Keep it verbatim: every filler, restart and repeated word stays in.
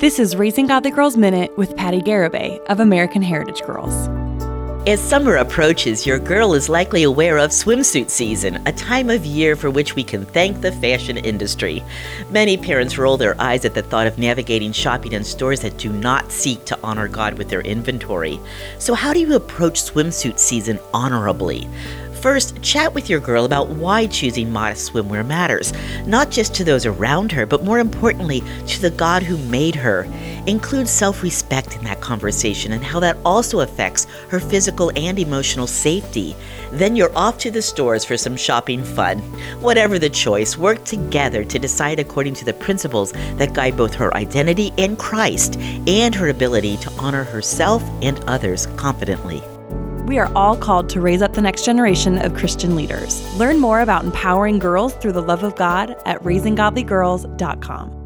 This is Raising Godly Girls Minute with Patty Garibay of American Heritage Girls. As summer approaches, your girl is likely aware of swimsuit season, a time of year for which we can thank the fashion industry. Many parents roll their eyes at the thought of navigating shopping in stores that do not seek to honor God with their inventory. So how do you approach swimsuit season honorably? First, chat with your girl about why choosing modest swimwear matters, not just to those around her, but more importantly, to the God who made her. Include self-respect in that conversation and how that also affects her physical and emotional safety. Then you're off to the stores for some shopping fun. Whatever the choice, work together to decide according to the principles that guide both her identity in Christ and her ability to honor herself and others confidently. We are all called to raise up the next generation of Christian leaders. Learn more about empowering girls through the love of God at raising godly girls dot com.